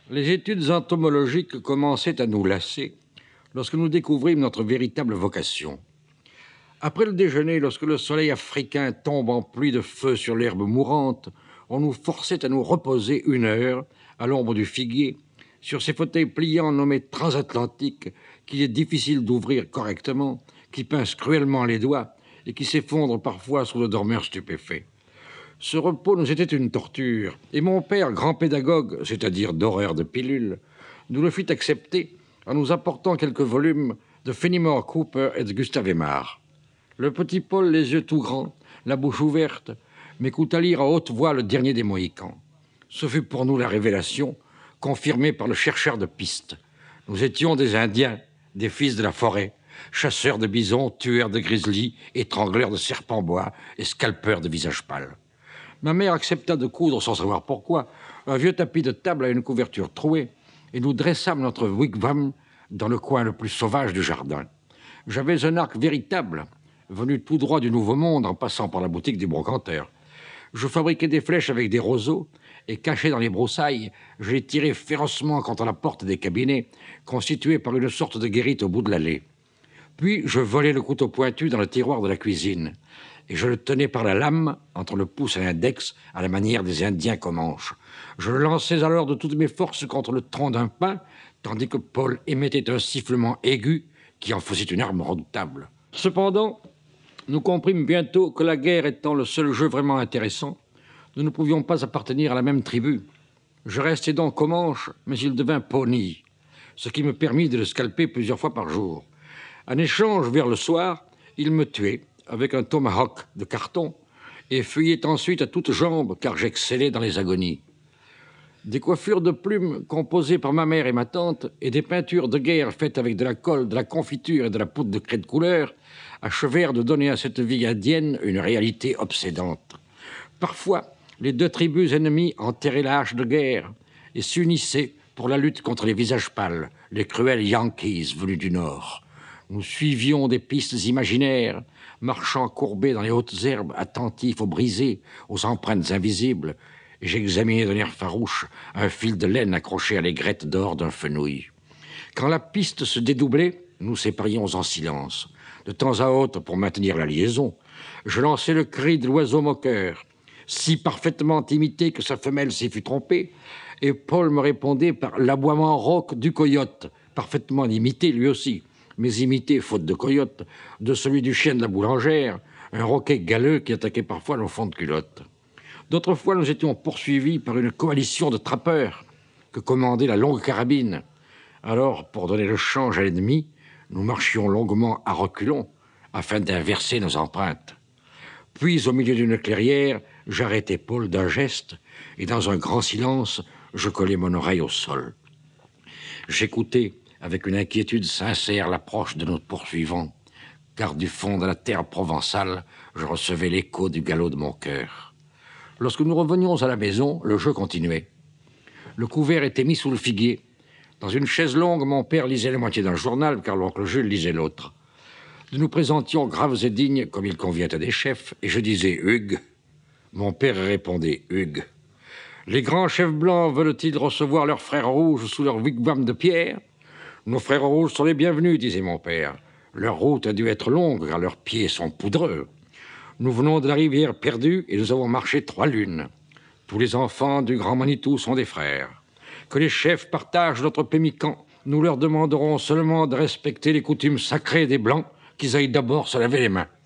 Les études entomologiques commençaient à nous lasser lorsque nous découvrîmes notre véritable vocation. Après le déjeuner, lorsque le soleil africain tombe en pluie de feu sur l'herbe mourante, on nous forçait à nous reposer 1 heure, à l'ombre du figuier, sur ces fauteuils pliants nommés transatlantiques qu'il est difficile d'ouvrir correctement, qui pincent cruellement les doigts et qui s'effondrent parfois sous le dormeur stupéfait. Ce repos nous était une torture, et mon père, grand pédagogue, c'est-à-dire d'horreur de pilules, nous le fit accepter en nous apportant quelques volumes de Fenimore Cooper et de Gustave Aimard. Le petit Paul, les yeux tout grands, la bouche ouverte, m'écouta lire à haute voix le dernier des Mohicans. Ce fut pour nous la révélation, confirmée par le chercheur de pistes. Nous étions des Indiens, des fils de la forêt, chasseurs de bisons, tueurs de grizzlies, étrangleurs de serpents-bois et scalpeurs de visages pâles. Ma mère accepta de coudre, sans savoir pourquoi, un vieux tapis de table à une couverture trouée, et nous dressâmes notre wigwam dans le coin le plus sauvage du jardin. J'avais un arc véritable, venu tout droit du Nouveau Monde en passant par la boutique du brocanteur. Je fabriquais des flèches avec des roseaux, et caché dans les broussailles, je les tirais férocement contre la porte des cabinets, constituée par une sorte de guérite au bout de l'allée. Puis je volais le couteau pointu dans le tiroir de la cuisine, et je le tenais par la lame, entre le pouce et l'index, à la manière des Indiens Comanches. Je le lançais alors de toutes mes forces contre le tronc d'un pin, tandis que Paul émettait un sifflement aigu qui en faisait une arme redoutable. Cependant, nous comprîmes bientôt que la guerre étant le seul jeu vraiment intéressant, nous ne pouvions pas appartenir à la même tribu. Je restai donc Comanche, mais il devint Pawnee, ce qui me permit de le scalper plusieurs fois par jour. En échange, vers le soir, il me tuait avec un tomahawk de carton et fuyait ensuite à toutes jambes, car j'excellais dans les agonies. Des coiffures de plumes composées par ma mère et ma tante et des peintures de guerre faites avec de la colle, de la confiture et de la poudre de craie de couleur achevèrent de donner à cette vie indienne une réalité obsédante. Parfois, les deux tribus ennemies enterraient la hache de guerre et s'unissaient pour la lutte contre les visages pâles, les cruels Yankees venus du Nord. Nous suivions des pistes imaginaires, marchant courbés dans les hautes herbes, attentifs aux brisées, aux empreintes invisibles, et j'examinais d'un air farouche un fil de laine accroché à l'aigrette d'or d'un fenouil. Quand la piste se dédoublait, nous séparions en silence. De temps à autre, pour maintenir la liaison, je lançais le cri de l'oiseau moqueur, si parfaitement imité que sa femelle s'y fut trompée, et Paul me répondait par l'aboiement rauque du coyote, parfaitement imité lui aussi, mais imité, faute de coyote, de celui du chien de la boulangère, un roquet galeux qui attaquait parfois nos fonds de culotte. D'autres fois, nous étions poursuivis par une coalition de trappeurs que commandait la longue carabine. Alors, pour donner le change à l'ennemi, nous marchions longuement à reculons afin d'inverser nos empreintes. Puis, au milieu d'une clairière, j'arrêtai Paul d'un geste et, dans un grand silence, je collai mon oreille au sol. J'écoutais avec une inquiétude sincère l'approche de notre poursuivant, car du fond de la terre provençale, je recevais l'écho du galop de mon cœur. Lorsque nous revenions à la maison, le jeu continuait. Le couvert était mis sous le figuier. Dans une chaise longue, mon père lisait la moitié d'un journal, car l'oncle Jules lisait l'autre. Nous nous présentions graves et dignes, comme il convient à des chefs, et je disais « Hugues ». Mon père répondait « Hugues ». Les grands chefs blancs veulent-ils recevoir leurs frères rouges sous leur wigwam de pierre? Nos frères rouges sont les bienvenus, disait mon père. Leur route a dû être longue, car leurs pieds sont poudreux. Nous venons de la rivière perdue et nous avons marché 3 lunes. Tous les enfants du Grand Manitou sont des frères. Que les chefs partagent notre pémican, nous leur demanderons seulement de respecter les coutumes sacrées des Blancs, qu'ils aillent d'abord se laver les mains.